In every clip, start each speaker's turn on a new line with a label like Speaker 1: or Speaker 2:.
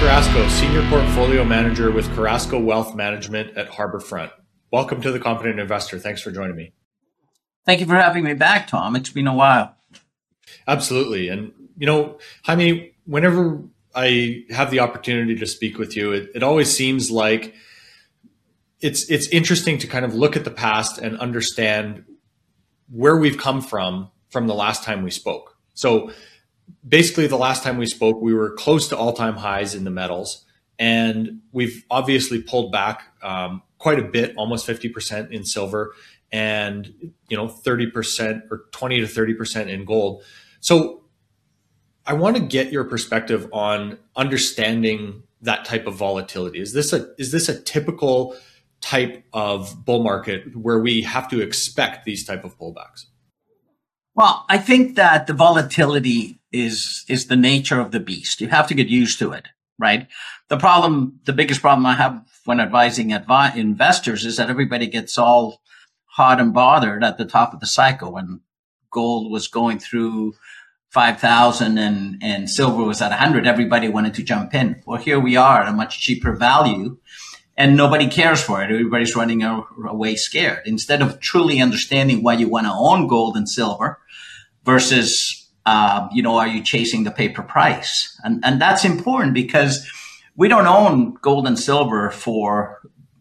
Speaker 1: Carrasco, Senior Portfolio Manager with Carrasco Wealth Management at Harbourfront. Welcome to The Confident Investor. Thanks for joining me.
Speaker 2: Thank you for having me back, Tom. It's been a while.
Speaker 1: Absolutely. And, Jaime, whenever I have the opportunity to speak with you, it always seems like it's interesting to kind of look at the past and understand where we've come from the last time we spoke. So basically, the last time we spoke, we were close to all-time highs in the metals, and we've obviously pulled back quite a bit, almost 50% in silver, and 30% or 20 to 30% in gold. So I want to get your perspective on understanding that type of volatility. Is this a typical type of bull market where we have to expect these type of pullbacks?
Speaker 2: Well, I think that the volatility is the nature of the beast. You have to get used to it, right? The biggest problem I have when advising investors is that everybody gets all hot and bothered at the top of the cycle when gold was going through 5,000 and silver was at 100. Everybody wanted to jump in. Well, here we are at a much cheaper value, and nobody cares for it. Everybody's running away scared. Instead of truly understanding why you want to own gold and silver versus, are you chasing the paper price? And that's important because we don't own gold and silver for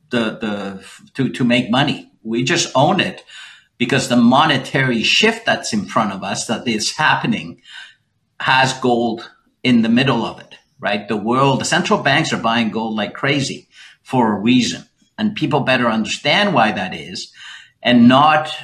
Speaker 2: to make money. We just own it because the monetary shift that's in front of us that is happening has gold in the middle of it, right? The central banks are buying gold like crazy for a reason, and people better understand why that is and not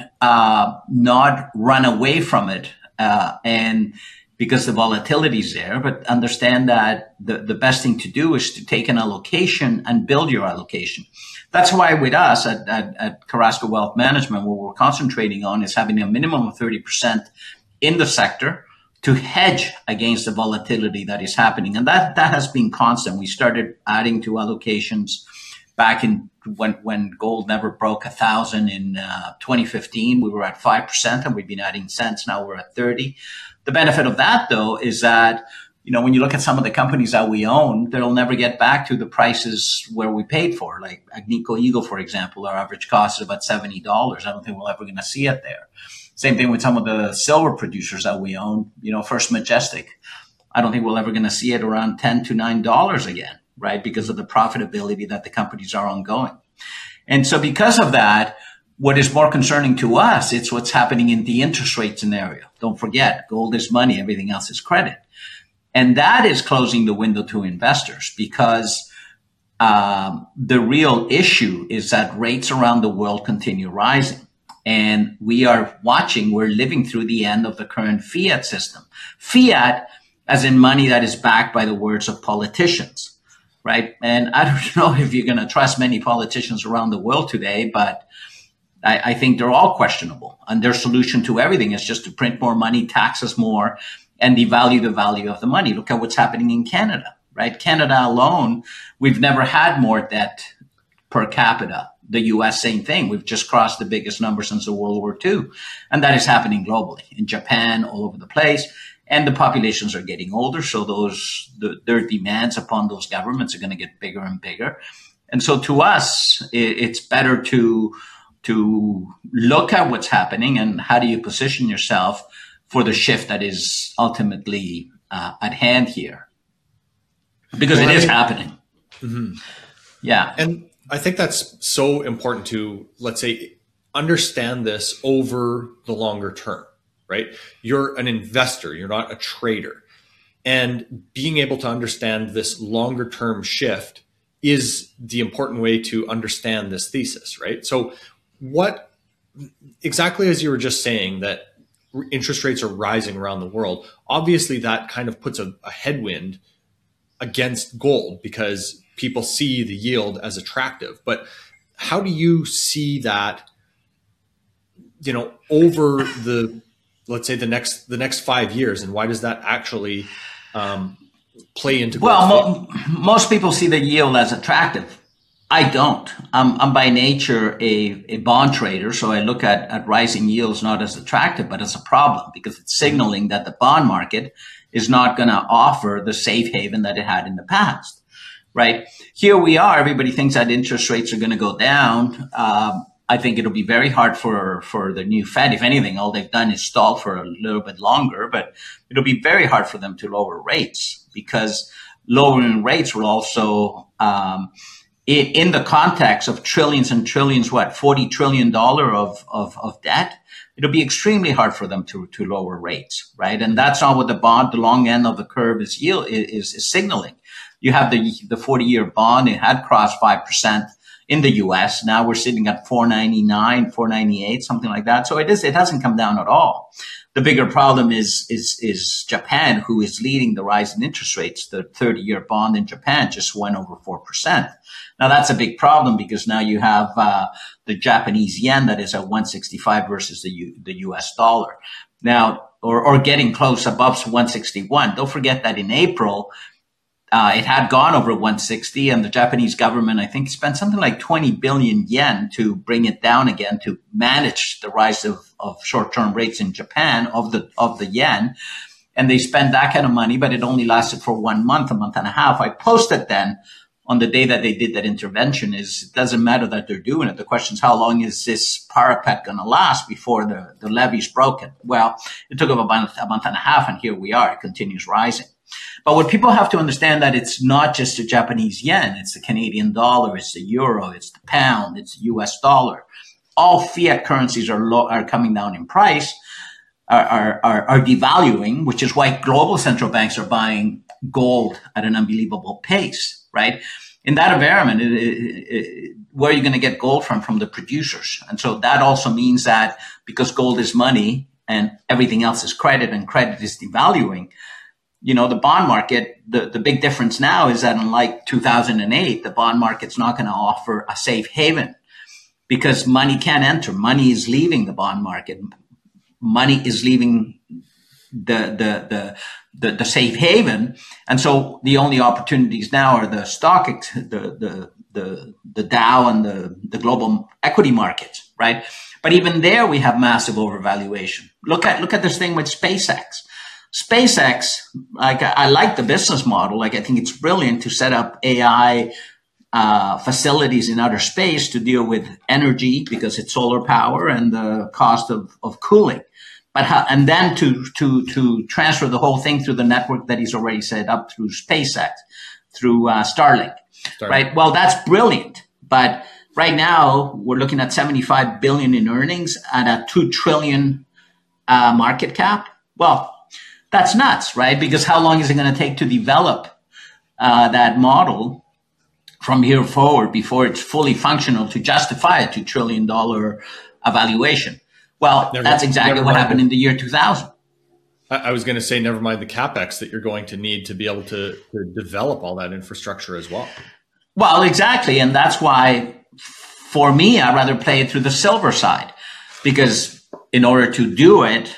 Speaker 2: run away from it. And because the volatility is there, but understand that the best thing to do is to take an allocation and build your allocation. That's why with us at Carrasco Wealth Management, what we're concentrating on is having a minimum of 30% in the sector to hedge against the volatility that is happening. And that has been constant. We started adding to allocations back in when gold never broke 1,000 in 2015. We were at 5% and we've been adding cents. Now we're at 30. The benefit of that, though, is that, when you look at some of the companies that we own, they'll never get back to the prices where we paid for. Like Agnico Eagle, for example, our average cost is about $70. I don't think we're ever going to see it there. Same thing with some of the silver producers that we own, First Majestic. I don't think we're ever going to see it around $10 to $9 again, right? Because of the profitability that the companies are ongoing. And so because of that, what is more concerning to us, it's what's happening in the interest rate scenario. Don't forget, gold is money, everything else is credit. And that is closing the window to investors because the real issue is that rates around the world continue rising. And we're living through the end of the current fiat system. Fiat, as in money that is backed by the words of politicians, right? And I don't know if you're going to trust many politicians around the world today, but I think they're all questionable. And their solution to everything is just to print more money, tax us more, and devalue the value of the money. Look at what's happening in Canada, right? Canada alone, we've never had more debt per capita. The U.S., same thing. We've just crossed the biggest number since the World War II. And that is happening globally, in Japan, all over the place. And the populations are getting older. So their demands upon those governments are going to get bigger and bigger. And so to us, it's better to look at what's happening and how do you position yourself for the shift that is ultimately at hand here. Because it is happening.
Speaker 1: Mm-hmm.
Speaker 2: Yeah.
Speaker 1: And I think that's so important to, let's say, understand this over the longer term, right? You're an investor, you're not a trader. And being able to understand this longer term shift is the important way to understand this thesis, right? So what exactly, as you were just saying, that interest rates are rising around the world, obviously that kind of puts a headwind against gold because people see the yield as attractive. But how do you see that, over let's say the next 5 years, and why does that actually play into gold?
Speaker 2: Well, most people see the yield as attractive. I don't. I'm by nature a bond trader, so I look at rising yields not as attractive, but as a problem because it's signaling that the bond market is not going to offer the safe haven that it had in the past. right? Here we are. Everybody thinks that interest rates are going to go down. I think it'll be very hard for the new Fed. If anything, all they've done is stall for a little bit longer, but it'll be very hard for them to lower rates, because lowering rates will also, in the context of trillions and trillions, $40 trillion of debt, it'll be extremely hard for them to lower rates, right? And that's not what the long end of the curve is signaling. You have the 40-year bond. It had crossed 5% in the U.S. Now we're sitting at 4.99, 4.98, something like that. So it hasn't come down at all. The bigger problem is Japan, who is leading the rise in interest rates. The 30-year bond in Japan just went over 4%. Now that's a big problem, because now you have the Japanese yen that is at 165 versus the U.S. dollar. Now, or getting close above 161. Don't forget that in April, it had gone over 160, and the Japanese government, I think, spent something like 20 billion yen to bring it down again, to manage the rise of short-term rates in Japan of the yen. And they spent that kind of money, but it only lasted for 1 month, a month and a half. I posted then on the day that they did that intervention is, it doesn't matter that they're doing it. The question is, how long is this parapet going to last before the levee's broken? Well, it took about a month and a half, and here we are. It continues rising. But what people have to understand, that it's not just the Japanese yen, it's the Canadian dollar, it's the euro, it's the pound, it's the US dollar. All fiat currencies are coming down in price, are devaluing, which is why global central banks are buying gold at an unbelievable pace, right? In that environment, where are you going to get gold from? From the producers. And so that also means that because gold is money and everything else is credit, and credit is devaluing, you know, the bond market, the big difference now is that, unlike 2008, the bond market's not going to offer a safe haven, because money can't enter. Money is leaving the bond market. Money is leaving the safe haven. And so the only opportunities now are the the Dow and the global equity markets, right? But even there, we have massive overvaluation. Look at this thing with SpaceX. SpaceX, like, I like the business model. Like, I think it's brilliant to set up AI facilities in outer space to deal with energy, because it's solar power and the cost of cooling. And then to transfer the whole thing through the network that he's already set up through SpaceX, through Starlink, right? Well, that's brilliant. But right now, we're looking at 75 billion in earnings at a 2 trillion market cap. Well, that's nuts, right? Because how long is it going to take to develop that model from here forward before it's fully functional to justify a $2 trillion valuation? Well, that's exactly what happened in the year 2000.
Speaker 1: I was going to say, never mind the capex that you're going to need to be able to develop all that infrastructure as well.
Speaker 2: Well, exactly. And that's why, for me, I'd rather play it through the silver side, because in order to do it,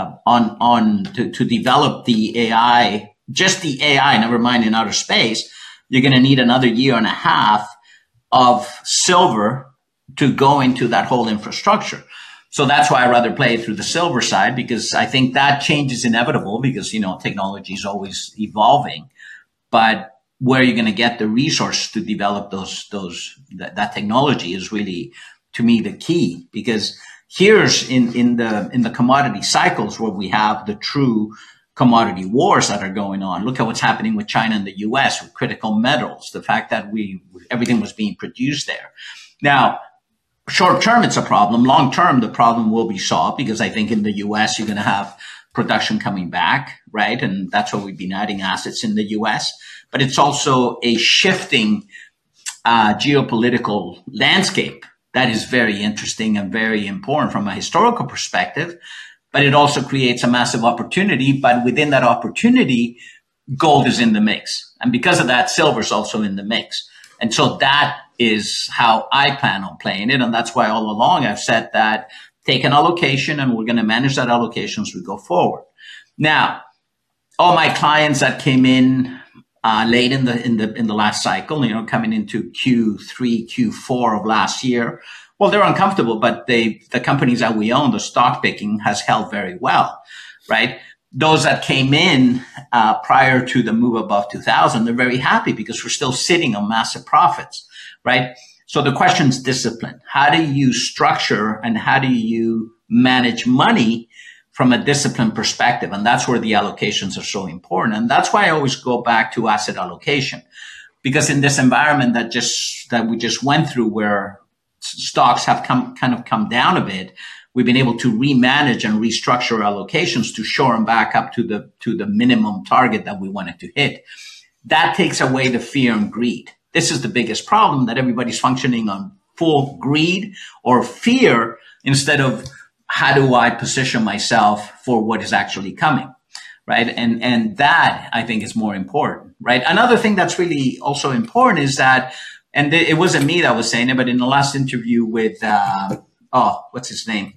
Speaker 2: to develop the AI, just the AI, never mind in outer space, you're going to need another year and a half of silver to go into that whole infrastructure. So that's why I rather play it through the silver side, because I think that change is inevitable, because, you know, technology is always evolving. But where you're going to get the resource to develop that technology is really, to me, the key. Because here's in the commodity cycles where we have the true commodity wars that are going on. Look at what's happening with China and the US with critical metals, the fact that everything was being produced there. Now, short term, it's a problem. Long term, the problem will be solved, because I think in the US, you're going to have production coming back, right? And that's why we've been adding assets in the US. But it's also a shifting geopolitical landscape that is very interesting and very important from a historical perspective. But it also creates a massive opportunity. But within that opportunity, gold is in the mix. And because of that, silver is also in the mix. And so that is how I plan on playing it. And that's why all along I've said that take an allocation, and we're going to manage that allocation as we go forward. Now, all my clients that came in late in the last cycle, you know, coming into Q3, Q4 of last year, well, they're uncomfortable, but the companies that we own, the stock picking has held very well, right? those that came in prior to the move above 2000, they're very happy because we're still sitting on massive profits, right? So the question is discipline. How do you structure and how do you manage money from a discipline perspective? And that's where the allocations are so important. And that's why I always go back to asset allocation, because in this environment that we just went through, where stocks have come down a bit, we've been able to remanage and restructure allocations to shore them back up to the minimum target that we wanted to hit. That takes away the fear and greed. This is the biggest problem, that everybody's functioning on full greed or fear instead of how do I position myself for what is actually coming, right? And that, I think, is more important, right? Another thing that's really also important is that, and it wasn't me that was saying it, but in the last interview with, what's his name?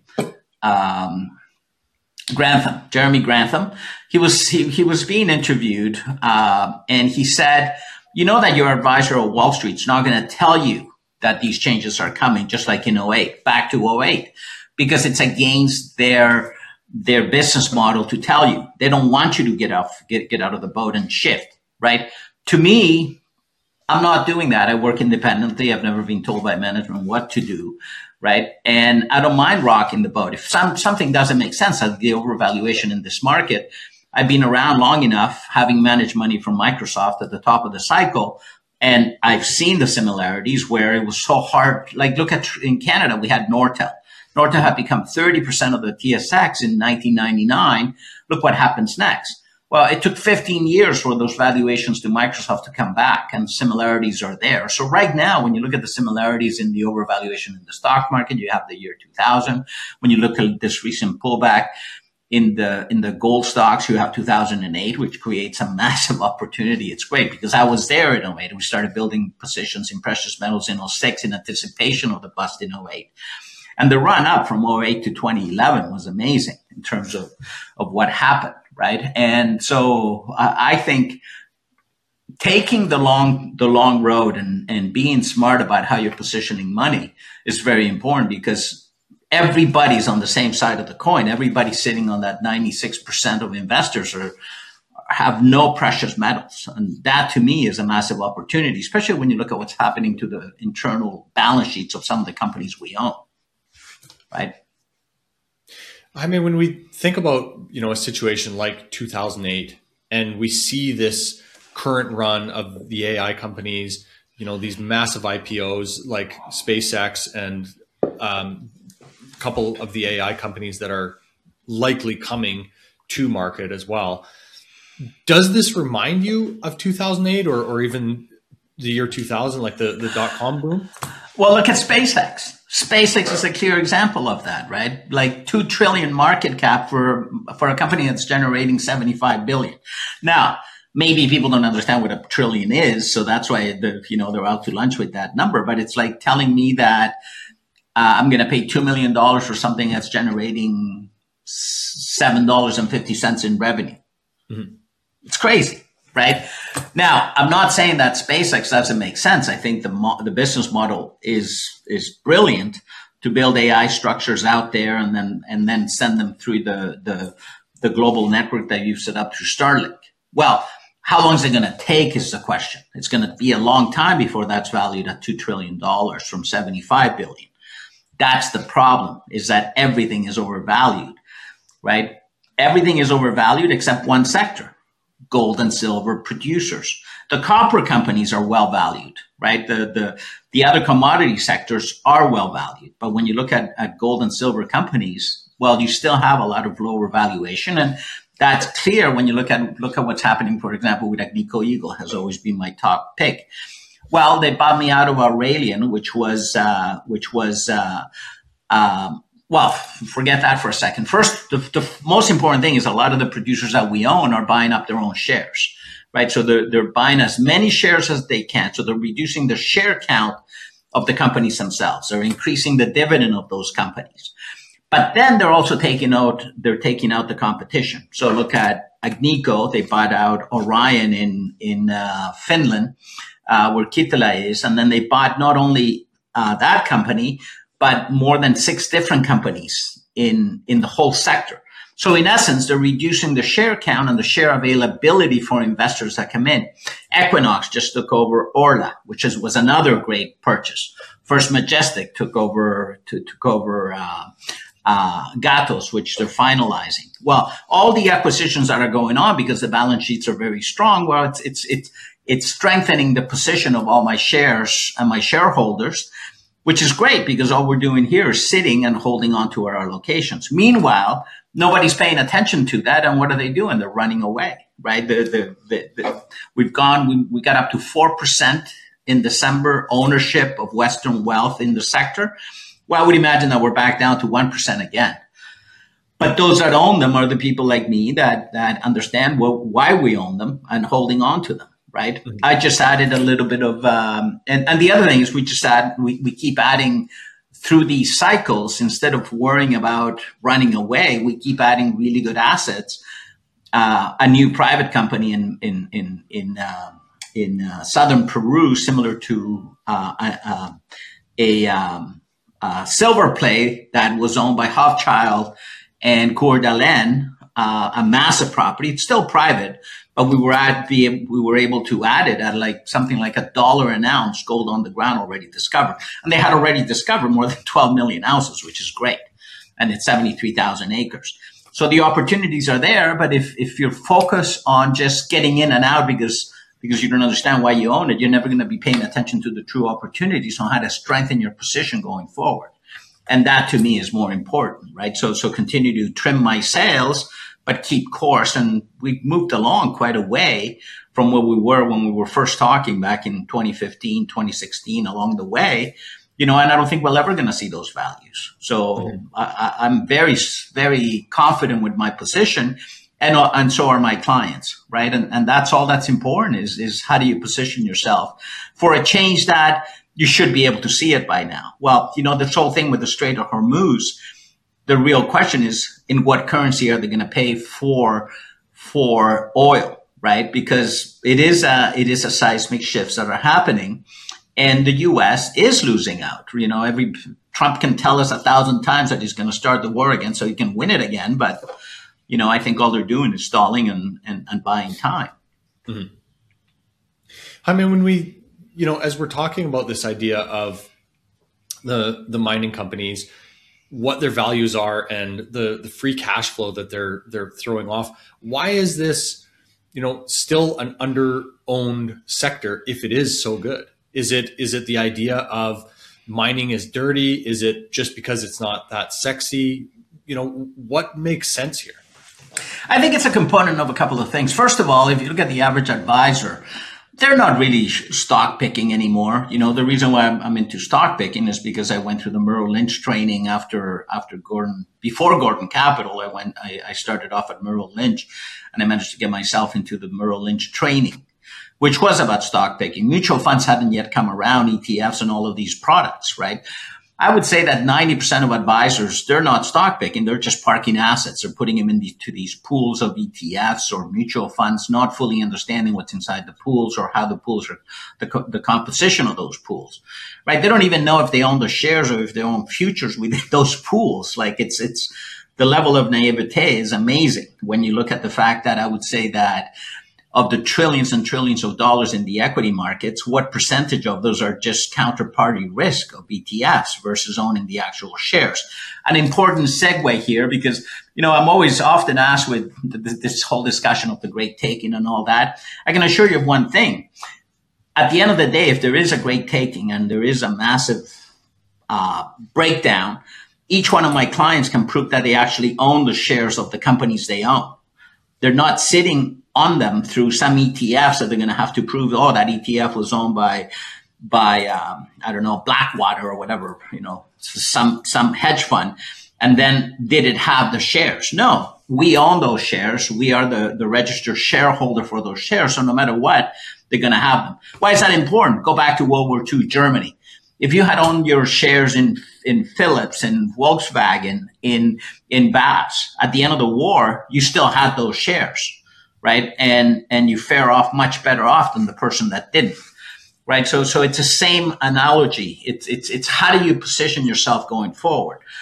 Speaker 2: Grantham, Jeremy Grantham. He was being interviewed, and he said, you know that your advisor at Wall Street's not going to tell you that these changes are coming, just like in '08, back to '08, because it's against their business model to tell you. They don't want you to get out of the boat and shift, right? To me, I'm not doing that. I work independently. I've never been told by management what to do, right? And I don't mind rocking the boat. If something doesn't make sense, the overvaluation in this market, I've been around long enough, having managed money from Microsoft at the top of the cycle, and I've seen the similarities where it was so hard. Like, look at in Canada, we had Nortel. Nortel had become 30% of the TSX in 1999. Look what happens next. Well, it took 15 years for those valuations to Microsoft to come back, and similarities are there. So right now, when you look at the similarities in the overvaluation in the stock market, you have the year 2000. When you look at this recent pullback in the gold stocks, you have 2008, which creates a massive opportunity. It's great because I was there in '08. We started building positions in precious metals in '06 in anticipation of the bust in '08. And the run up from '08 to 2011 was amazing in terms of what happened, right? And so I think taking the long road and being smart about how you're positioning money is very important, because everybody's on the same side of the coin. Everybody's sitting on that 96% of investors have no precious metals. And that to me is a massive opportunity, especially when you look at what's happening to the internal balance sheets of some of the companies we own. Right.
Speaker 1: I mean, when we think about, a situation like 2008 and we see this current run of the AI companies, these massive IPOs like SpaceX and a couple of the AI companies that are likely coming to market as well. Does this remind you of 2008 or even the year 2000, like the dot-com boom?
Speaker 2: Well, look at SpaceX. SpaceX is a clear example of that, right? Like $2 trillion market cap for a company that's generating 75 billion. Now, maybe people don't understand what a trillion is, so that's why they're out to lunch with that number. But it's like telling me that I'm going to pay $2 million for something that's generating $7.50 in revenue. Mm-hmm. It's crazy. Right now, I'm not saying that SpaceX doesn't make sense. I think the business model is brilliant to build AI structures out there and then send them through the global network that you've set up through Starlink. Well, how long is it going to take is the question. It's going to be a long time before that's valued at $2 trillion from 75 billion. That's the problem, is that everything is overvalued, right? Everything is overvalued except one sector. Gold and silver producers. The copper companies are well valued, right? The other commodity sectors are well valued. But when you look at gold and silver companies, well, you still have a lot of lower valuation. And that's clear when you look at what's happening, for example, with Agnico Eagle has always been my top pick. Well, they bought me out of Aurelian, well, forget that for a second. First, the most important thing is a lot of the producers that we own are buying up their own shares, right? So they're buying as many shares as they can. So they're reducing the share count of the companies themselves. They're increasing the dividend of those companies. But then they're also taking out the competition. So look at Agnico. They bought out Orion in Finland, where Kittilä is. And then they bought not only that company, but more than 6 different companies in the whole sector. So in essence, they're reducing the share count and the share availability for investors that come in. Equinox just took over Orla, which was another great purchase. First Majestic took over Gatos, which they're finalizing. Well, all the acquisitions that are going on because the balance sheets are very strong. Well, it's strengthening the position of all my shares and my shareholders, which is great because all we're doing here is sitting and holding on to our allocations. Meanwhile, nobody's paying attention to that. And what are they doing? They're running away, right? We got up to 4% in December ownership of Western Wealth in the sector. Well, I would imagine that we're back down to 1% again. But those that own them are the people like me that understand why we own them and holding on to them, right? Mm-hmm. I just added a little bit of, and the other thing is we keep adding through these cycles. Instead of worrying about running away, we keep adding really good assets. A new private company in southern Peru, similar to a silver play that was owned by Hochschild and Coeur d'Alene, a massive property. It's still private, but we were able to add it at something like $1 an ounce gold on the ground already discovered. And they had already discovered more than 12 million ounces, which is great. And it's 73,000 acres. So the opportunities are there, but if you're focused on just getting in and out because you don't understand why you own it, you're never going to be paying attention to the true opportunities on how to strengthen your position going forward. And that to me is more important, right? So continue to trim my sails, but keep course. And we've moved along quite a way from where we were when we were first talking back in 2015, 2016 along the way, and I don't think we're ever going to see those values. So I'm very, very confident with my position. And so are my clients, right? And that's all that's important is how do you position yourself for a change that you should be able to see it by now. Well, this whole thing with the Strait of Hormuz, the real question is in what currency are they going to pay for oil, right? Because it is a seismic shifts that are happening and the U.S. is losing out. Trump can tell us 1,000 times that he's going to start the war again so he can win it again, but I think all they're doing is stalling and buying time.
Speaker 1: Mm-hmm. I mean, when we, as we're talking about this idea of the mining companies, what their values are and the free cash flow that they're throwing off, why is this, still an under-owned sector if it is so good? Is it the idea of mining is dirty? Is it just because it's not that sexy? What makes sense here?
Speaker 2: I think it's a component of a couple of things. First of all, if you look at the average advisor, they're not really stock picking anymore. The reason why I'm into stock picking is because I went through the Merrill Lynch training before Gordon Capital. I started off at Merrill Lynch and I managed to get myself into the Merrill Lynch training, which was about stock picking. Mutual funds hadn't yet come around, ETFs and all of these products, right? I would say that 90% of advisors, they're not stock picking. They're just parking assets. They're putting them into these pools of ETFs or mutual funds, not fully understanding what's inside the pools or how the pools are, the composition of those pools, right? They don't even know if they own the shares or if they own futures within those pools. It's the level of naivete is amazing when you look at the fact that I would say that of the trillions and trillions of dollars in the equity markets, what percentage of those are just counterparty risk of ETFs versus owning the actual shares? An important segue here because, I'm always often asked with this whole discussion of the great taking and all that. I can assure you of one thing. At the end of the day, if there is a great taking and there is a massive breakdown, each one of my clients can prove that they actually own the shares of the companies they own. They're not sitting on them through some ETFs that they're going to have to prove, that ETF was owned by I don't know, Blackwater or whatever, some hedge fund. And then did it have the shares? No, we own those shares. We are the registered shareholder for those shares. So no matter what, they're going to have them. Why is that important? Go back to World War II, Germany. If you had owned your shares in Philips, in Volkswagen, in BAS, at the end of the war, you still had those shares. Right. And you fare off much better off than the person that didn't. Right. So it's the same analogy. It's how do you position yourself going forward?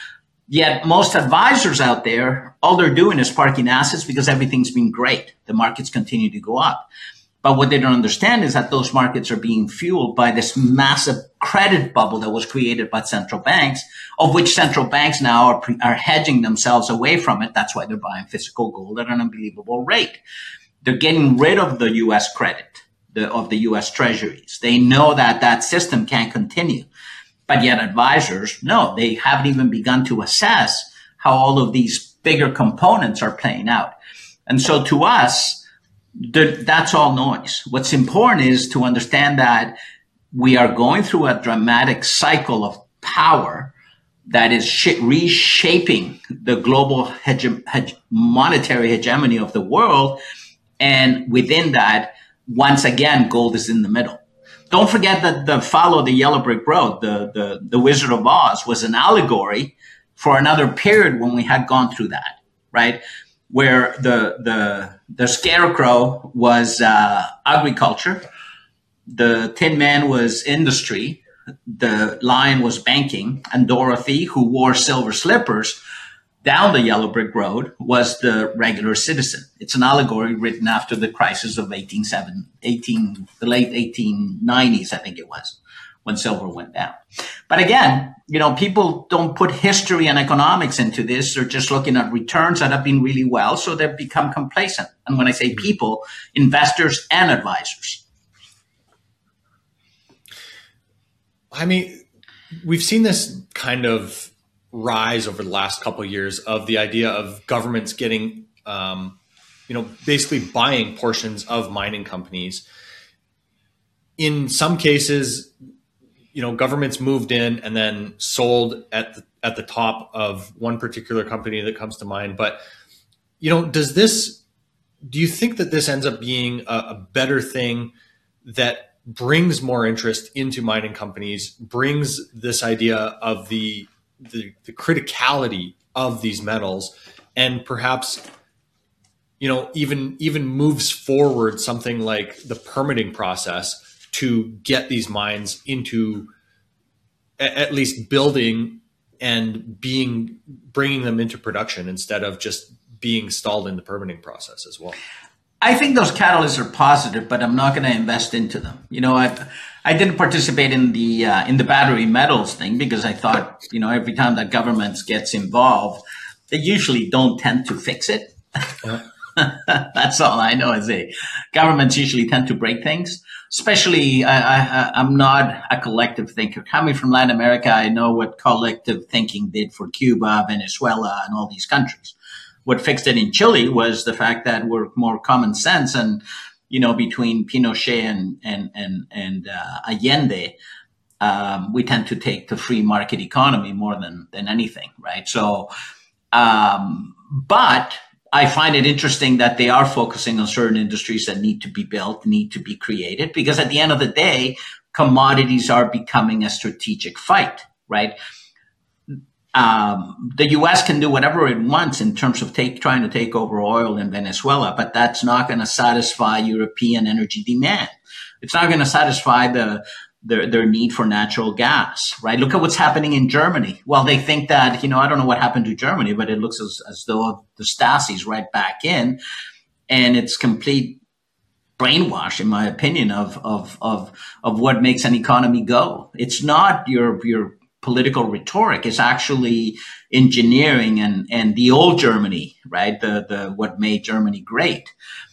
Speaker 2: Yet most advisors out there, all they're doing is parking assets because everything's been great. The markets continue to go up. But what they don't understand is that those markets are being fueled by this massive credit bubble that was created by central banks, of which central banks now are hedging themselves away from it. That's why they're buying physical gold at an unbelievable rate. They're getting rid of the U.S. credit, of the U.S. treasuries. They know that that system can't continue. But yet advisors, no, they haven't even begun to assess how all of these bigger components are playing out. And so to us, that's all noise. What's important is to understand that we are going through a dramatic cycle of power that is reshaping the global monetary hegemony of the world. And within that, once again, gold is in the middle. Don't forget that the Follow the Yellow Brick Road, the Wizard of Oz, was an allegory for another period when we had gone through that, right? Where the scarecrow was agriculture, the Tin Man was industry, the lion was banking, and Dorothy, who wore silver slippers down the Yellow Brick Road, was the regular citizen. It's an allegory written after the crisis of the late 1890s, I think it was, when silver went down. But again, people don't put history and economics into this. They're just looking at returns that have been really well, so they've become complacent. And when I say people, investors and advisors.
Speaker 1: I mean, we've seen this kind of rise over the last couple of years of the idea of governments getting, basically buying portions of mining companies. In some cases, governments moved in and then sold at the top of one particular company that comes to mind. But, do you think that this ends up being a better thing that brings more interest into mining companies, brings this idea of the criticality of these metals, and perhaps, even moves forward something like the permitting process to get these mines into at least building and bringing them into production instead of just being stalled in the permitting process as well?
Speaker 2: I think those catalysts are positive, but I'm not going to invest into them. I didn't participate in the battery metals thing because I thought, every time that government gets involved, they usually don't tend to fix it. That's all I know is governments usually tend to break things. Especially, I'm not a collective thinker. Coming from Latin America, I know what collective thinking did for Cuba, Venezuela, and all these countries. What fixed it in Chile was the fact that we're more common sense, and between Pinochet and Allende, we tend to take the free market economy more than anything, right? So, but I find it interesting that they are focusing on certain industries that need to be built, need to be created, because at the end of the day, commodities are becoming a strategic fight, right? The U.S. can do whatever it wants in terms of trying to take over oil in Venezuela, but that's not going to satisfy European energy demand. It's not going to satisfy their need for natural gas, right? Look at what's happening in Germany. Well, they think that, I don't know what happened to Germany, but it looks as though the Stasi's right back in, and it's complete brainwash, in my opinion, of what makes an economy go. It's not your political rhetoric, is actually engineering and the old Germany, right? The what made Germany great.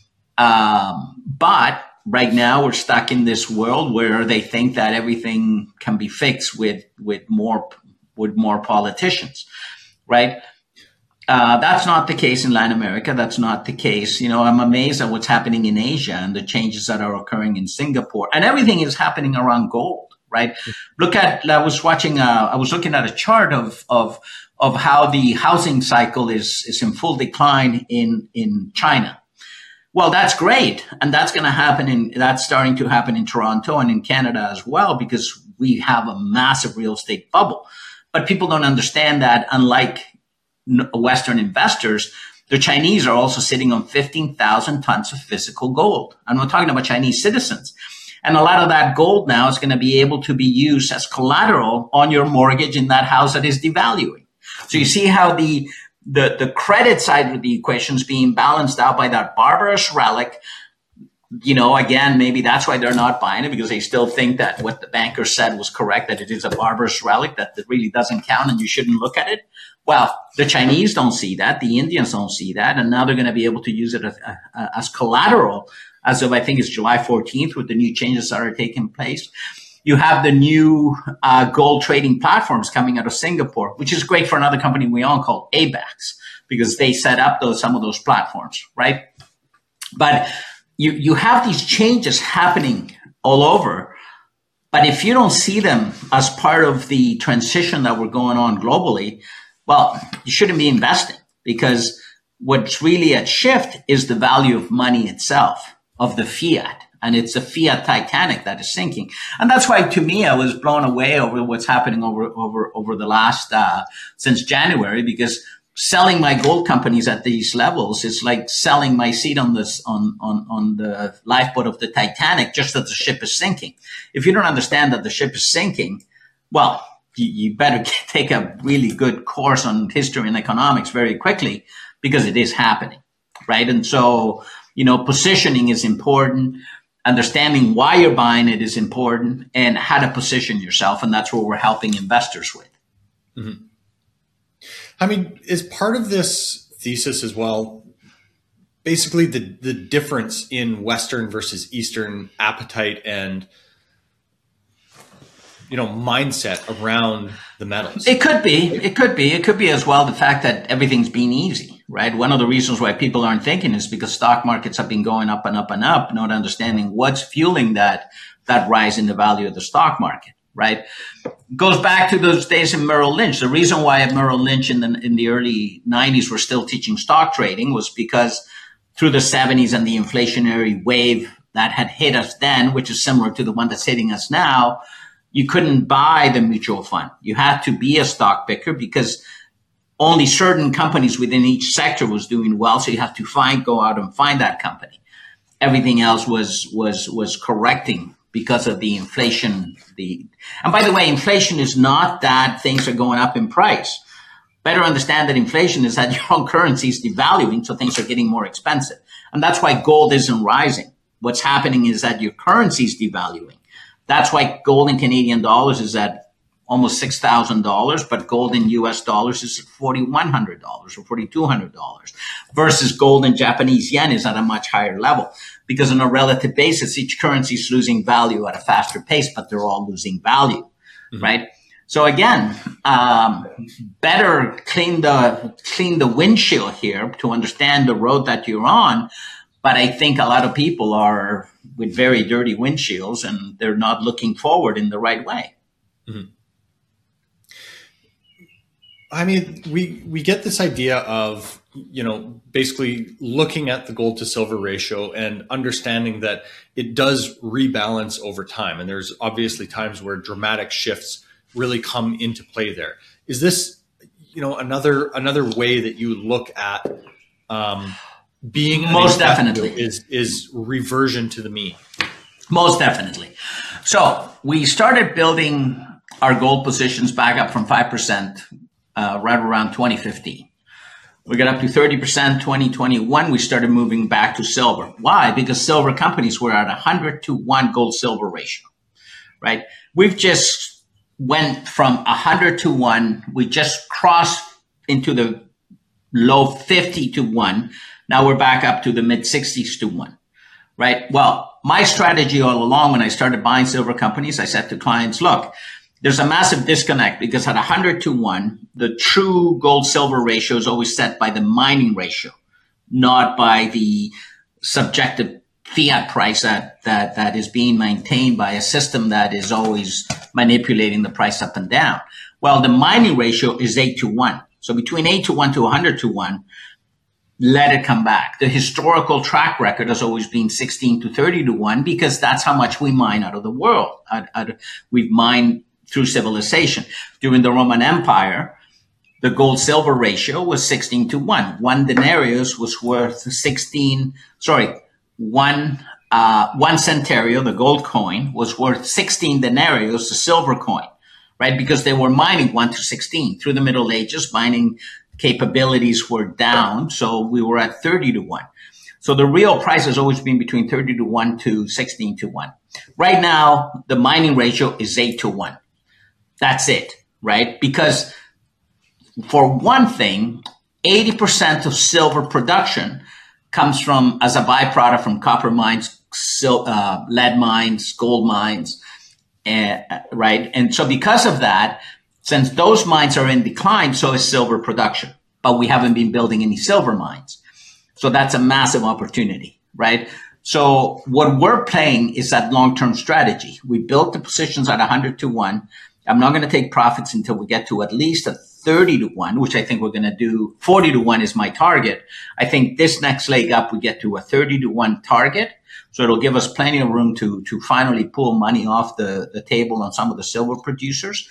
Speaker 2: But right now we're stuck in this world where they think that everything can be fixed with more politicians, right? That's not the case in Latin America. That's not the case. I'm amazed at what's happening in Asia and the changes that are occurring in Singapore, and everything is happening around gold. Right. I was looking at a chart of how the housing cycle is in full decline in China. Well, that's great. And that's going to happen that's starting to happen in Toronto and in Canada as well, because we have a massive real estate bubble. But people don't understand that, unlike Western investors, the Chinese are also sitting on 15,000 tons of physical gold. I'm not talking about Chinese citizens. And a lot of that gold now is going to be able to be used as collateral on your mortgage in that house that is devaluing. So you see how the credit side of the equation is being balanced out by that barbarous relic. Again, maybe that's why they're not buying it, because they still think that what the banker said was correct, that it is a barbarous relic, that it really doesn't count and you shouldn't look at it. Well, the Chinese don't see that. The Indians don't see that. And now they're going to be able to use it as collateral as of, I think it's July 14th, with the new changes that are taking place. You have the new gold trading platforms coming out of Singapore, which is great for another company we own called ABAX, because they set up some of those platforms, right? But you have these changes happening all over. But if you don't see them as part of the transition that we're going on globally, well, you shouldn't be investing, because what's really at shift is the value of money itself, of the fiat. And it's the fiat Titanic that is sinking. And that's why, to me, I was blown away over what's happening over the last, since January, because selling my gold companies at these levels is like selling my seat on the lifeboat of the Titanic, just that the ship is sinking. If you don't understand that the ship is sinking, well, you better take a really good course on history and economics very quickly, because it is happening, right? And so, positioning is important. Understanding why you're buying it is important, and how to position yourself. And that's what we're helping investors with.
Speaker 1: Mm-hmm. I mean, is part of this thesis as well, basically the difference in Western versus Eastern appetite and, mindset around the metals?
Speaker 2: It could be as well the fact that everything's been easy, right? One of the reasons why people aren't thinking is because stock markets have been going up and up and up, not understanding what's fueling that rise in the value of the stock market. Right, goes back to those days in Merrill Lynch. The reason why at Merrill Lynch in the early 90s were still teaching stock trading was because through the 70s and the inflationary wave that had hit us then, which is similar to the one that's hitting us now, you couldn't buy the mutual fund. You had to be a stock picker, because only certain companies within each sector was doing well. So you have to go out and find that company. Everything else was correcting because of the inflation. And by the way, inflation is not that things are going up in price. Better understand that inflation is that your own currency is devaluing, so things are getting more expensive. And that's why gold isn't rising. What's happening is that your currency is devaluing. That's why gold in Canadian dollars is at almost $6,000, but gold in US dollars is $4,100 or $4,200, versus gold in Japanese yen is at a much higher level, because on a relative basis, each currency is losing value at a faster pace, but they're all losing value, mm-hmm. right? So again, better clean the windshield here to understand the road that you're on. But I think a lot of people are with very dirty windshields, and they're not looking forward in the right way.
Speaker 1: Mm-hmm. I mean, we get this idea of, basically looking at the gold to silver ratio and understanding that it does rebalance over time. And there's obviously times where dramatic shifts really come into play there. Is this, another way that you look at being
Speaker 2: most definitely
Speaker 1: is reversion to the mean?
Speaker 2: Most definitely. So we started building our gold positions back up from 5%. Right around 2015. We got up to 30%, 2021. We started moving back to silver. Why? Because silver companies were at 100-to-1 gold silver ratio, right? We've just went from 100-to-1. We just crossed into the low 50-to-1. Now we're back up to the mid 60s-to-1, right? Well, my strategy all along when I started buying silver companies, I said to clients, look, there's a massive disconnect, because at 100-to-1, the true gold silver ratio is always set by the mining ratio, not by the subjective fiat price that is being maintained by a system that is always manipulating the price up and down. Well, the mining ratio is 8-to-1. So between 8-to-1 to 100-to-1, let it come back. The historical track record has always been 16 to 30-to-1, because that's how much we mine out of the world. We've mined through civilization. During the Roman Empire, the gold silver ratio was 16-to-1. One denarius was worth one centario, the gold coin, was worth 16 denarius, the silver coin, right? Because they were mining 1 to 16. Through the Middle Ages, mining capabilities were down, so we were at 30 to 1. So the real price has always been between 30 to 1 to 16 to 1. Right now, the mining ratio is 8 to 1. That's it, right? Because for one thing, 80% of silver production comes from, as a byproduct, from copper mines, lead mines, gold mines, right? And so because of that, since those mines are in decline, so is silver production. But we haven't been building any silver mines. So that's a massive opportunity, right? So what we're playing is that long-term strategy. We built the positions at 100 to 1. I'm not going to take profits until we get to at least a 30 to 1, which I think we're going to do. 40 to 1 is my target. I think this next leg up, we get to a 30 to 1 target. So it'll give us plenty of room to finally pull money off the table on some of the silver producers.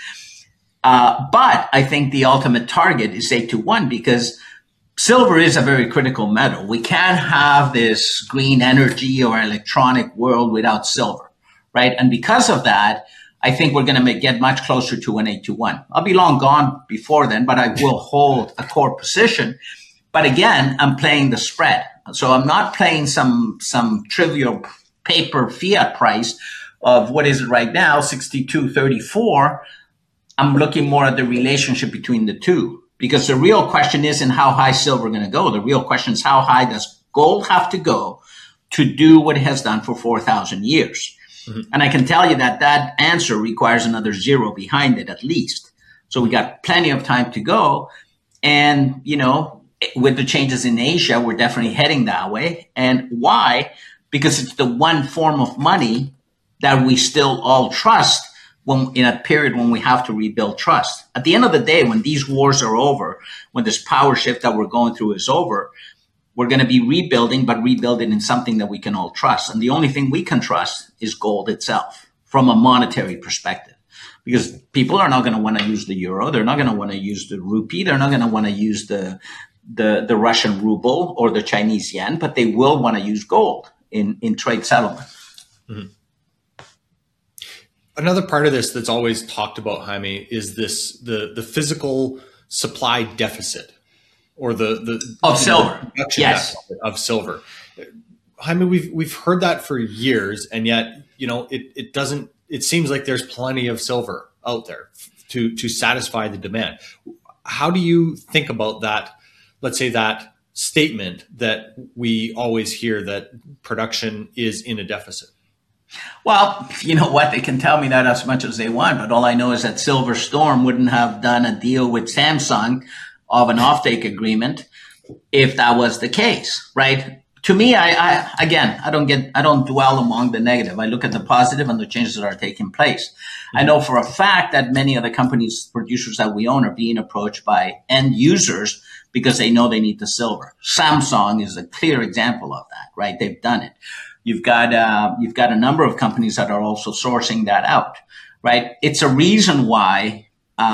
Speaker 2: But I think the ultimate target is 8 to 1 because silver is a very critical metal. We can't have this green energy or electronic world without silver, right? And because of that, I think we're going to get much closer to an 8 to 1. I'll be long gone before then, but I will hold a core position. But again, I'm playing the spread. So I'm not playing some trivial paper fiat price of what is it right now, 62.34. I'm looking more at the relationship between the two. Because the real question isn't how high silver is going to go. The real question is how high does gold have to go to do what it has done for 4,000 years? Mm-hmm. And I can tell you that answer requires another zero behind it at least. So we got plenty of time to go. And, with the changes in Asia, we're definitely heading that way. And why? Because it's the one form of money that we still all trust in a period when we have to rebuild trust. At the end of the day, when these wars are over, when this power shift that we're going through is over, we're going to be rebuilding, but rebuilding in something that we can all trust. And the only thing we can trust is gold itself from a monetary perspective, because people are not going to want to use the euro. They're not going to want to use the rupee. They're not going to want to use the Russian ruble or the Chinese yen, but they will want to use gold in trade settlement.
Speaker 1: Mm-hmm. Another part of this that's always talked about, Jaime, is the physical supply deficit, or the
Speaker 2: of silver. Yes,
Speaker 1: of silver. Jaime, we've heard that for years, and yet it doesn't. It seems like there's plenty of silver out there to satisfy the demand. How do you think about that? Let's say that statement that we always hear, that production is in a deficit.
Speaker 2: Well, you know what? They can tell me that as much as they want, but all I know is that Silver Storm wouldn't have done a deal with Samsung of an offtake agreement if that was the case, right? To me, I don't dwell among the negative. I look at the positive and the changes that are taking place. I know for a fact that many of the companies, producers that we own, are being approached by end users because they know they need the silver. Samsung is a clear example of that, right? They've done it. You've got a number of companies that are also sourcing that out, right? It's a reason why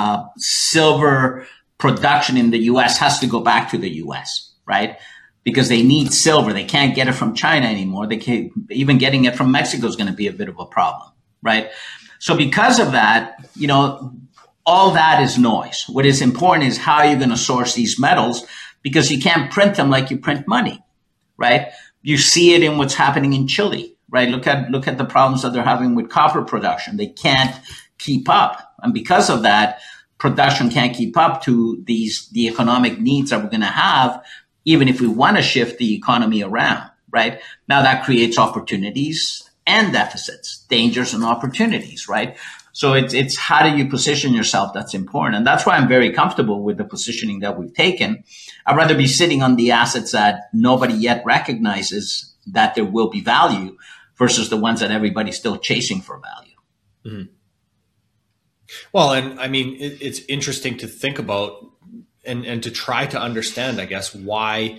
Speaker 2: silver production in the U.S. has to go back to the U.S., right? Because they need silver. They can't get it from China anymore. Even getting it from Mexico is going to be a bit of a problem, right? So because of that, all that is noise. What is important is how you're going to source these metals, because you can't print them like you print money, right? You see it in what's happening in Chile, right? Look at the problems that they're having with copper production. They can't keep up. And because of that, production can't keep up to the economic needs that we're going to have, even if we want to shift the economy around, right? Now that creates opportunities and deficits, dangers and opportunities, right? So it's how do you position yourself that's important. And that's why I'm very comfortable with the positioning that we've taken. I'd rather be sitting on the assets that nobody yet recognizes that there will be value versus the ones that everybody's still chasing for value.
Speaker 1: Mm-hmm. Well, and I mean, it's interesting to think about and to try to understand, I guess, why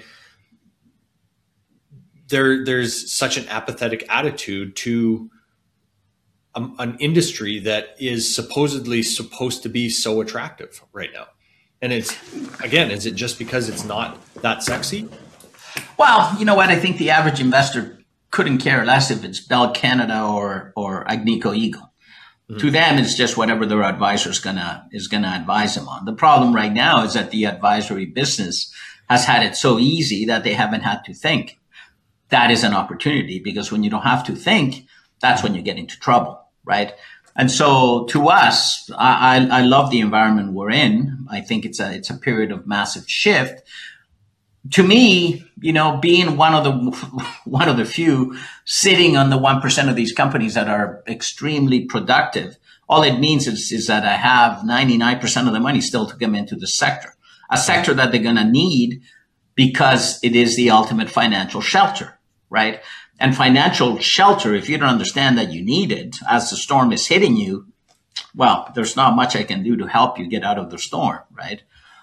Speaker 1: there's such an apathetic attitude to an industry that is supposedly supposed to be so attractive right now. And is it just because it's not that sexy?
Speaker 2: Well, you know what? I think the average investor couldn't care less if it's Bell Canada or Agnico Eagle. To them, it's just whatever their advisor is gonna advise them on. The problem right now is that the advisory business has had it so easy that they haven't had to think. That is an opportunity, because when you don't have to think, that's when you get into trouble, right? And so to us, I love the environment we're in. I think it's a period of massive shift. To me, being one of the few sitting on the 1% of these companies that are extremely productive, all it means is that I have 99% of the money still to come into the sector, a sector that they're going to need because it is the ultimate financial shelter, right? And financial shelter, if you don't understand that you need it as the storm is hitting you, well, there's not much I can do to help you get out of the storm, right?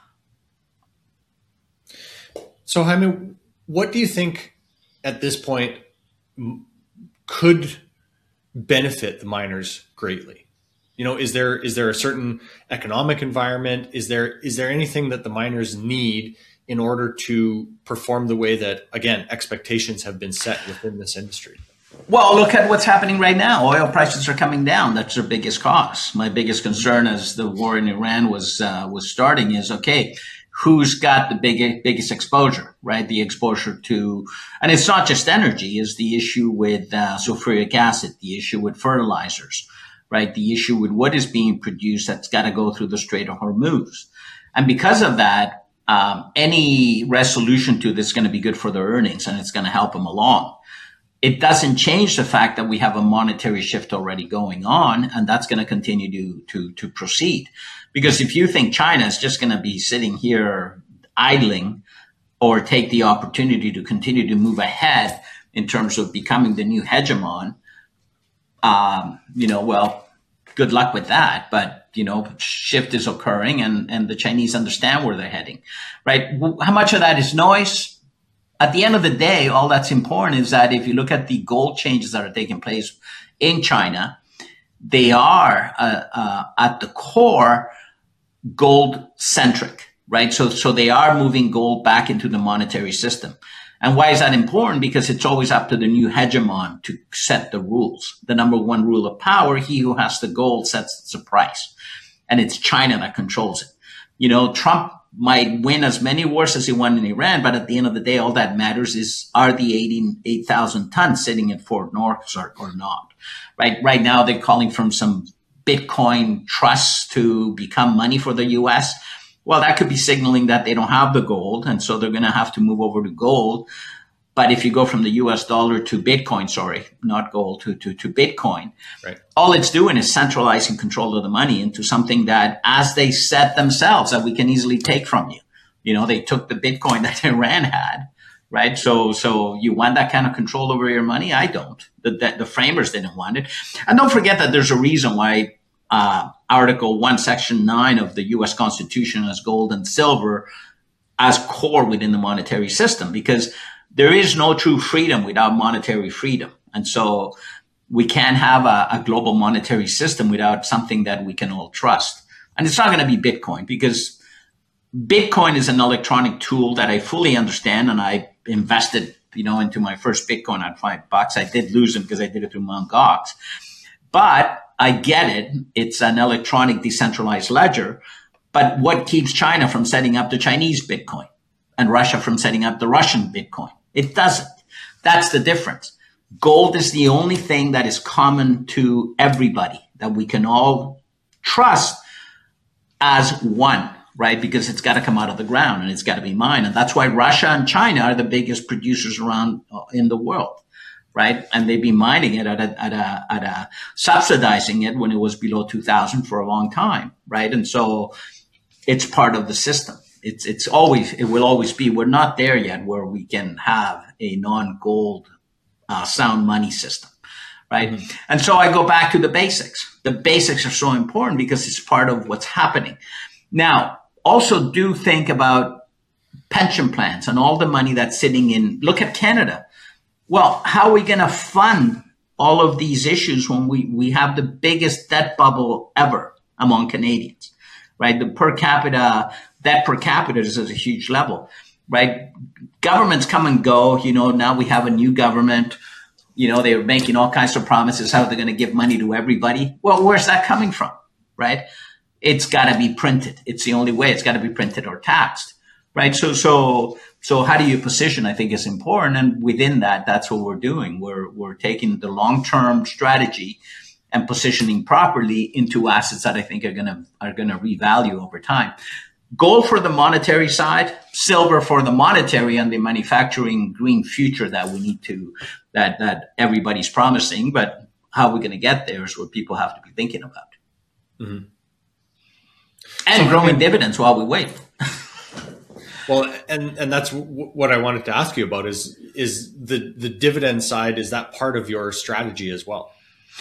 Speaker 1: So, Jaime, what do you think at this point could benefit the miners greatly? Is there a certain economic environment? Is there anything that the miners need in order to perform the way that, again, expectations have been set within this industry?
Speaker 2: Well, look at what's happening right now. Oil prices are coming down. That's their biggest cost. My biggest concern as the war in Iran was starting is, okay, who's got the biggest exposure, right? The exposure to, and it's not just energy, is the issue with sulfuric acid, the issue with fertilizers, right? The issue with what is being produced that's got to go through the Strait of Hormuz. And because of that, any resolution to this is going to be good for their earnings, and it's going to help them along. It doesn't change the fact that we have a monetary shift already going on, and that's going to continue to proceed. Because if you think China is just going to be sitting here idling or take the opportunity to continue to move ahead in terms of becoming the new hegemon, well, good luck with that. But, shift is occurring, and the Chinese understand where they're heading, right? How much of that is noise? At the end of the day, all that's important is that if you look at the gold changes that are taking place in China, they are at the core gold centric, right? So they are moving gold back into the monetary system. And why is that important? Because it's always up to the new hegemon to set the rules. The number one rule of power, he who has the gold sets the price. And it's China that controls it. Trump might win as many wars as he won in Iran, but at the end of the day, all that matters is, are the 8,000 tons sitting at Fort Knox or not, right? Right now, they're calling from some Bitcoin trusts to become money for the U.S. Well, that could be signaling that they don't have the gold, and so they're going to have to move over to gold. But if you go from the U.S. dollar to Bitcoin, not gold, to Bitcoin, right, all it's doing is centralizing control of the money into something that, as they set themselves, that we can easily take from you. They took the Bitcoin that Iran had, right? So you want that kind of control over your money? I don't. The framers didn't want it. And don't forget that there's a reason why Article 1, Section 9 of the U.S. Constitution has gold and silver as core within the monetary system, because there is no true freedom without monetary freedom. And so we can't have a global monetary system without something that we can all trust. And it's not going to be Bitcoin, because Bitcoin is an electronic tool that I fully understand. And I invested, into my first Bitcoin at $5. I did lose them because I did it through Mt. Gox. But I get it. It's an electronic decentralized ledger. But what keeps China from setting up the Chinese Bitcoin and Russia from setting up the Russian Bitcoin? It doesn't. That's the difference. Gold is the only thing that is common to everybody, that we can all trust as one, right? Because it's got to come out of the ground and it's got to be mined. And that's why Russia and China are the biggest producers around in the world, right? And they've been mining it subsidizing it when it was below 2000 for a long time, right? And so it's part of the system. It will always be. We're not there yet where we can have a non-gold sound money system, right? Mm-hmm. And so I go back to the basics. The basics are so important because it's part of what's happening. Now, also do think about pension plans and all the money that's sitting in. Look at Canada. Well, how are we going to fund all of these issues when we have the biggest debt bubble ever among Canadians, right? The debt per capita is at a huge level, right? Governments come and go. Now we have a new government They were making all kinds of promises how they're going to give money to everybody. Well, where's that coming from, right? It's got to be printed. It's the only way. It's got to be printed or taxed, right? So how do you position, I think, is important. And within that, that's what we're doing. We're taking the long-term strategy and positioning properly into assets that I think are gonna revalue over time. Gold for the monetary side, silver for the monetary and the manufacturing green future that we need to, that everybody's promising. But how we're going to get there is what people have to be thinking about. Mm-hmm. And growing dividends while we wait.
Speaker 1: Well, and that's what I wanted to ask you about is the dividend side, is that part of your strategy as well?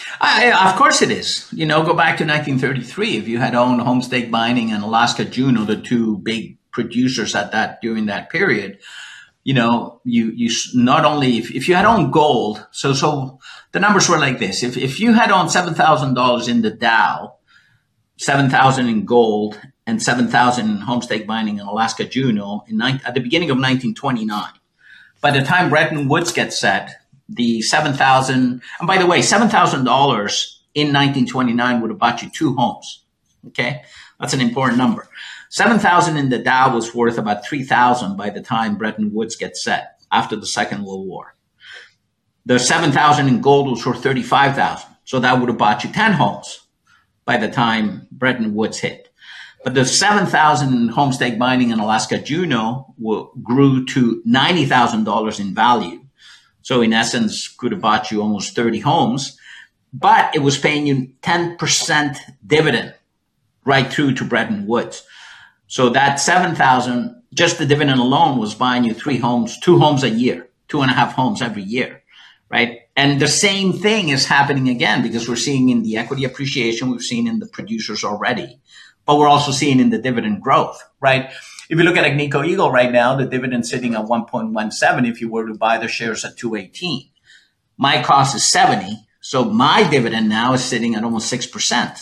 Speaker 2: Of course it is. Go back to 1933. If you had owned Homestake Mining and Alaska Juno, the two big producers during that period, you not only, if you had owned gold, so the numbers were like this. If you had owned $7,000 in the Dow, 7,000 in gold, and 7,000 in Homestake Mining and Alaska Juno at the beginning of 1929, by the time Bretton Woods gets set, the 7,000, and by the way, $7,000 in 1929 would have bought you 2 homes. Okay. That's an important number. 7,000 in the Dow was worth about 3,000 by the time Bretton Woods gets set after the Second World War. The 7,000 in gold was worth 35,000. So that would have bought you 10 homes by the time Bretton Woods hit. But the 7,000 in Homestake Mining and Alaska Juno grew to $90,000 in value. So in essence, could have bought you almost 30 homes, but it was paying you 10% dividend right through to Bretton Woods. So that 7,000, just the dividend alone was buying you 2 homes a year, 2.5 homes every year, right? And the same thing is happening again because we're seeing in the equity appreciation, we've seen in the producers already, but we're also seeing in the dividend growth, right? If you look at Agnico Eagle right now, the dividend's sitting at 1.17 if you were to buy the shares at 218. My cost is 70. So my dividend now is sitting at almost 6%,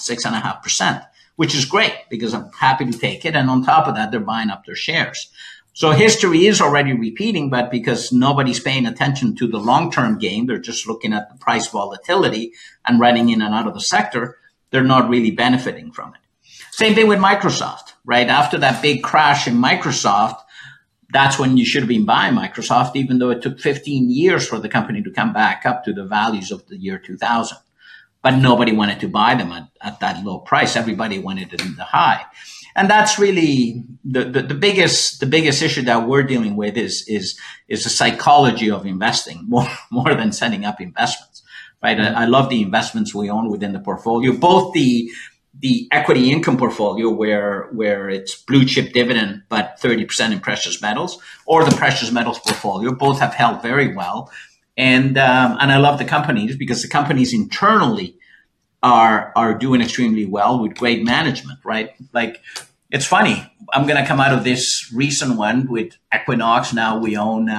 Speaker 2: 6.5%, which is great because I'm happy to take it. And on top of that, they're buying up their shares. So history is already repeating, but because nobody's paying attention to the long-term game, they're just looking at the price volatility and running in and out of the sector, they're not really benefiting from it. Same thing with Microsoft, right? After that big crash in Microsoft, that's when you should have been buying Microsoft, even though it took 15 years for the company to come back up to the values of the year 2000. But nobody wanted to buy them at that low price. Everybody wanted it in the high. And that's really the biggest issue that we're dealing with is the psychology of investing more than setting up investments, right? I love the investments we own within the portfolio, both the equity income portfolio where it's blue chip dividend, but 30% in precious metals, or the precious metals portfolio. Both have held very well. And I love the companies because the companies internally are doing extremely well with great management, right? Like, it's funny. I'm going to come out of this recent one with Equinox. Now we own,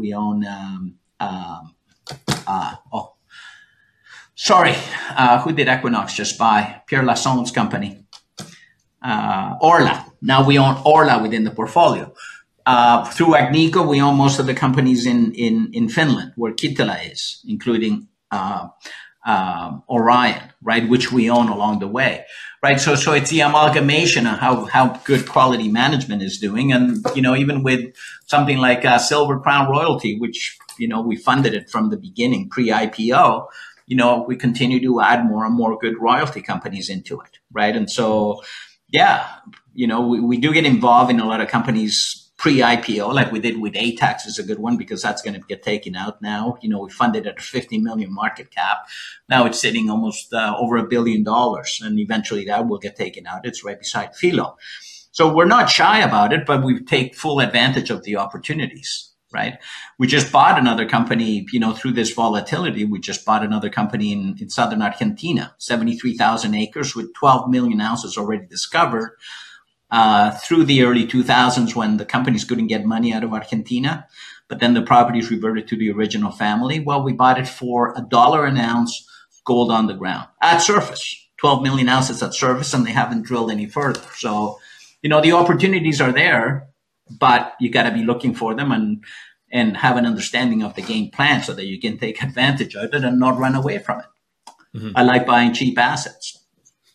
Speaker 2: who did Equinox just buy? Pierre Lassonde's company. Orla. Now we own Orla within the portfolio. Through Agnico, we own most of the companies in Finland, where Kittilä is, including Orion, right, which we own along the way, right? So it's the amalgamation of how good quality management is doing. And, even with something like Silver Crown Royalty, which, we funded it from the beginning, pre-IPO, we continue to add more and more good royalty companies into it, right? And so, we do get involved in a lot of companies pre-IPO, like we did with ATAX is a good one because that's going to get taken out now. We funded at a 50 million market cap. Now it's sitting almost over $1 billion, and eventually that will get taken out. It's right beside Filo. So we're not shy about it, but we take full advantage of the opportunities, right? We just bought another company, through this volatility. We just bought another company in southern Argentina, 73,000 acres with 12 million ounces already discovered. Through the early 2000s when the companies couldn't get money out of Argentina, but then the properties reverted to the original family. Well, we bought it for $1 an ounce, gold on the ground at surface, 12 million ounces at surface, and they haven't drilled any further. So, the opportunities are there, but you got to be looking for them. and have an understanding of the game plan so that you can take advantage of it and not run away from it. Mm-hmm. I like buying cheap assets.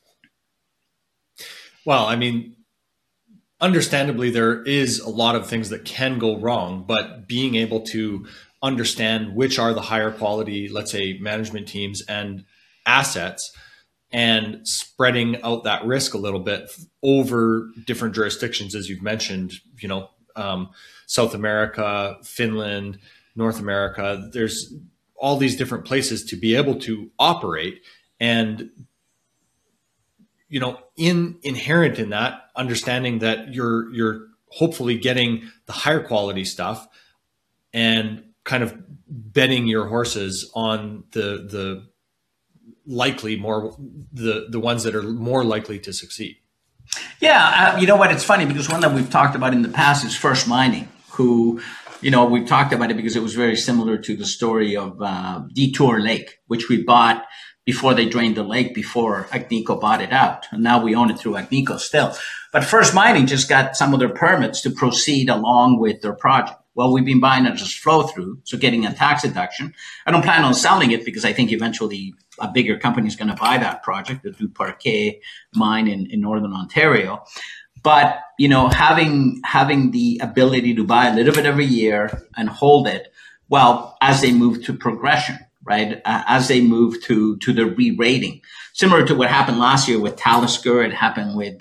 Speaker 1: Well, I mean, understandably, there is a lot of things that can go wrong, but being able to understand which are the higher quality, let's say, management teams and assets, and spreading out that risk a little bit over different jurisdictions, as you've mentioned, South America, Finland, North America, there's all these different places to be able to operate. And, inherent in that, understanding that you're hopefully getting the higher quality stuff and kind of betting your horses on the ones that are more likely to succeed.
Speaker 2: Yeah. You know what? It's funny because one that we've talked about in the past is First Mining, who, we've talked about it because it was very similar to the story of Detour Lake, which we bought before they drained the lake, before Agnico bought it out. And now we own it through Agnico still. But First Mining just got some of their permits to proceed along with their project. Well, we've been buying it as flow through, so getting a tax deduction. I don't plan on selling it because I think eventually a bigger company is going to buy that project, the Du Parquet mine in Northern Ontario. But, having the ability to buy a little bit every year and hold it, well, as they move to progression, right? As they move to the re-rating, similar to what happened last year with Talisker, it happened with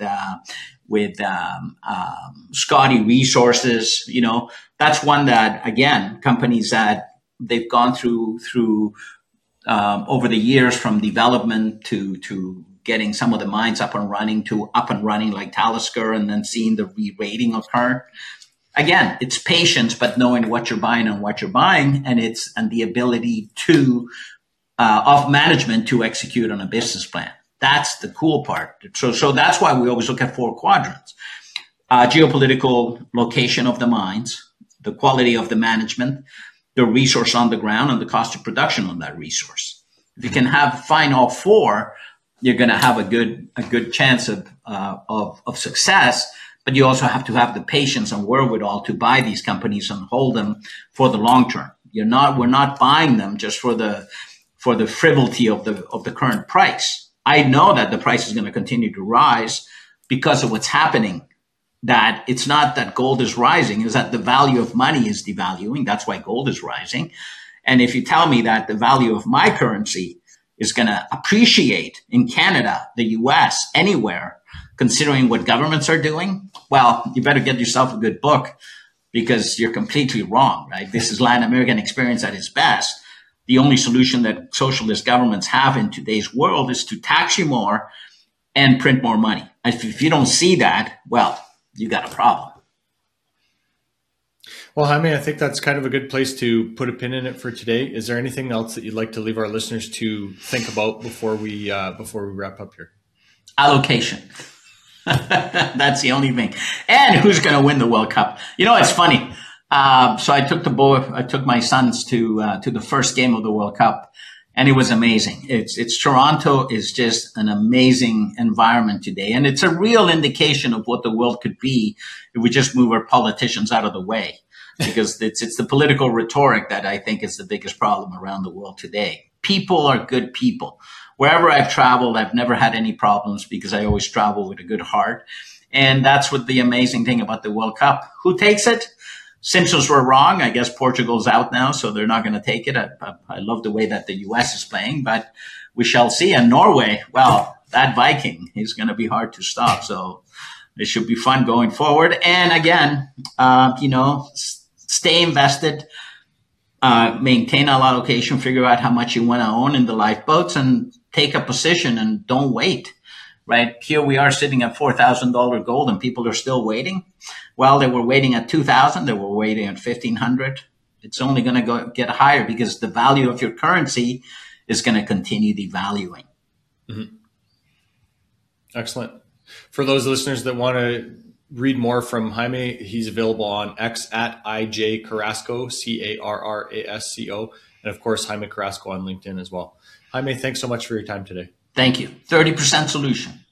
Speaker 2: Scotty Resources. That's one that, again, companies that they've gone through over the years, from development to getting some of the mines up and running like Talisker, and then seeing the re-rating occur. Again, it's patience, but knowing what you're buying and what you're buying, and the ability of management to execute on a business plan. That's the cool part. So that's why we always look at 4 quadrants: geopolitical location of the mines, the quality of the management, the resource on the ground, and the cost of production on that resource. If you can find all 4, you're going to have a good chance of success. But you also have to have the patience and wherewithal to buy these companies and hold them for the long term. We're not buying them just for the frivolity of the current price. I know that the price is going to continue to rise because of what's happening. That it's not that gold is rising, is that the value of money is devaluing. That's why gold is rising. And if you tell me that the value of my currency is going to appreciate in Canada, the US, anywhere, considering what governments are doing, well, you better get yourself a good book, because you're completely wrong, right? This is Latin American experience at its best. The only solution that socialist governments have in today's world is to tax you more and print more money. If you don't see that, well, you got a problem.
Speaker 1: Well, Jaime, I think that's kind of a good place to put a pin in it for today. Is there anything else that you'd like to leave our listeners to think about before we wrap up here?
Speaker 2: Allocation. That's the only thing. And who's going to win the World Cup? It's funny. So I took my sons to the first game of the World Cup, and it was amazing. It's Toronto is just an amazing environment today. And it's a real indication of what the world could be if we just move our politicians out of the way, because it's the political rhetoric that I think is the biggest problem around the world today. People are good people. Wherever I've traveled, I've never had any problems because I always travel with a good heart. And that's what the amazing thing about the World Cup. Who takes it? Simpsons were wrong. I guess Portugal's out now, so they're not going to take it. I love the way that the U.S. is playing, but we shall see. And Norway, well, that Viking is going to be hard to stop. So it should be fun going forward. And again, stay invested, maintain a allocation, figure out how much you want to own in the lifeboats, and take a position and don't wait. Right here, we are sitting at $4,000 gold, and people are still waiting. Well, they were waiting at 2,000. They were waiting at 1,500. It's only going to get higher because the value of your currency is going to continue devaluing.
Speaker 1: Mm-hmm. Excellent. For those listeners that want to read more from Jaime, he's available on X at IJ Carrasco, Carrasco, and of course, Jaime Carrasco on LinkedIn as well. Jaime, thanks so much for your time today.
Speaker 2: Thank you. 30% solution.